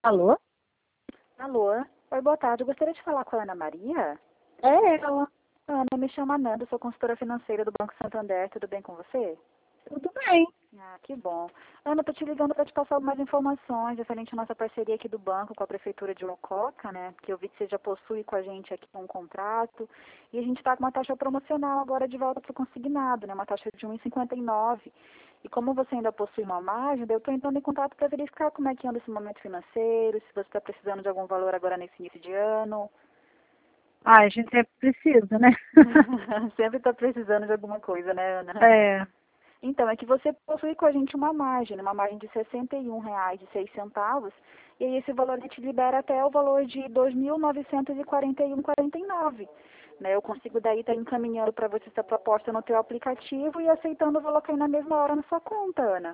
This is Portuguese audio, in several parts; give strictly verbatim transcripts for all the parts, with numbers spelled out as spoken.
Alô? Alô? Oi, boa tarde. Eu gostaria de falar com a Ana Maria. É ela. Ana, me chamo Ananda, sou consultora financeira do Banco Santander. Tudo bem com você? Tudo bem. Ah, que bom. Ana, tô te ligando para te passar algumas informações referente à nossa parceria aqui do banco com a Prefeitura de Ococa, né? Que eu vi que você já possui com a gente aqui um contrato. E a gente está com uma taxa promocional agora de volta para o consignado, né? Uma taxa de um vírgula cinquenta e nove. E como você ainda possui uma margem, daí eu estou entrando em contato para verificar como é que anda esse momento financeiro, se você está precisando de algum valor agora nesse início de ano. Ah, a gente sempre precisa, né? Sempre está precisando de alguma coisa, né, Ana? É. Então, é que você possui com a gente uma margem, né, uma margem de sessenta e um reais e seis centavos, e aí esse valor a gente libera até o valor de dois mil novecentos e quarenta e um reais e quarenta e nove centavos. Né, eu consigo daí estar encaminhando para você essa proposta no teu aplicativo e aceitando o valor cair na mesma hora na sua conta, Ana.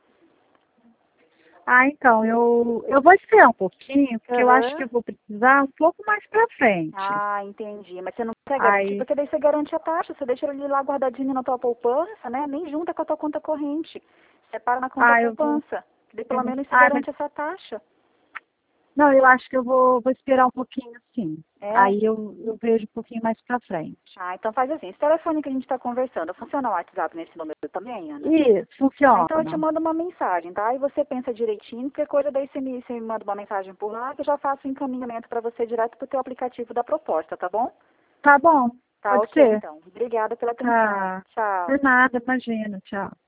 Ah, então, eu, eu vou esperar um pouquinho, porque eu acho que Aham. eu vou precisar um pouco mais pra frente. Ah, entendi. Mas você não quer garantir, Aí, porque daí você garante a taxa, você deixa ele lá guardadinho na tua poupança, né? Nem junta com a tua conta corrente. Separa na conta ah, eu vou, poupança. Daí eu pelo vou, menos você ah, mas, garante essa taxa. não, eu acho que eu vou, vou esperar um pouquinho, sim. É? Aí eu, eu vejo um pouquinho mais pra frente. Ah, então faz assim, esse telefone que a gente está conversando, funciona o WhatsApp nesse número também, Ana? Isso, Ah, então eu te funciona. mando uma mensagem, tá? E você pensa direitinho, qualquer coisa daí você me, você me manda uma mensagem por lá, que eu já faço o encaminhamento para você direto pro teu aplicativo da proposta, tá bom? Tá bom, Tá, pode ok ser. então. Obrigada pela atenção. Tá. Tchau. Por nada, imagina. Tchau.